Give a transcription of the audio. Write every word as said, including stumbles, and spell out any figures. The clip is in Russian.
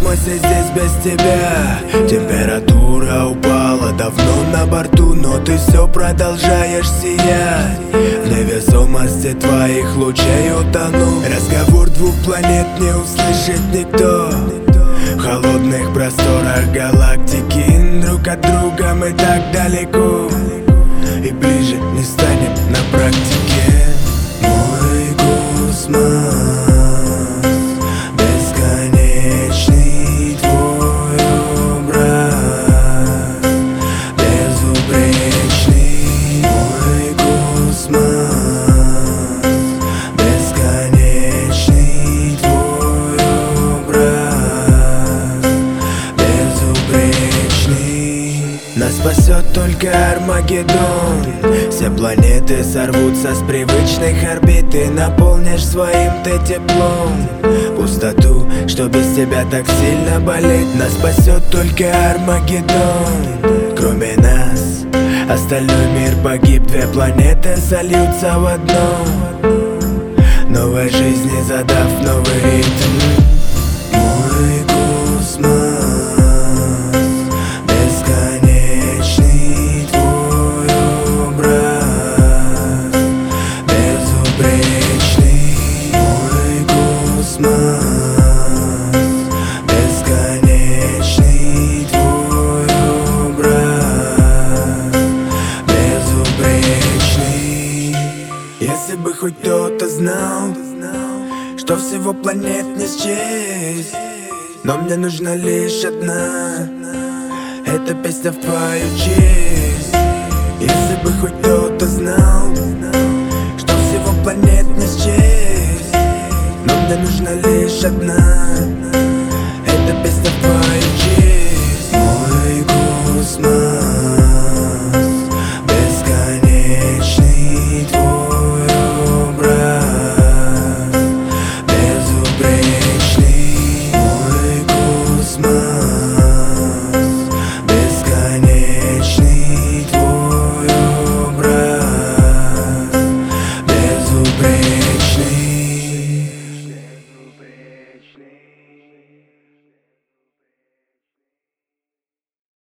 космосе здесь без тебя. Температура упала давно на борту, но ты все продолжаешь сиять. В невесомости твоих лучей утону. Разговор двух планет не услышит никто. В холодных просторах галактики друг от друга мы так далеко, и ближе не станем на практике. Мой космос, бесконечный твой образ, безупречный. Мой космос, бесконечный твой образ, безупречный. Нас спасет только Армагеддон. Все планеты сорвутся с привычных орбит. Ты наполнишь своим ты теплом пустоту, что без тебя так сильно болит. Нас спасет только Армагеддон. Кроме нас остальной мир погиб. Две планеты сольются в одно, новой жизни задав новый ритм. Мой космос, бесконечный твой образ, безупречный. Мой космос, бесконечный твой образ, безупречный. Если бы хоть кто-то знал, что всего планет не счесть, но мне нужна лишь одна, эта песня в твою честь. Если бы хоть кто-то знал, что всего планет не счесть, но мне нужна лишь одна, эта песня в твою честь.